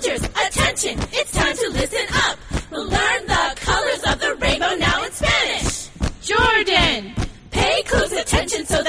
soldiers, attention, it's time to listen up. We'll learn the colors of the rainbow now in Spanish. Jordan, pay close attention so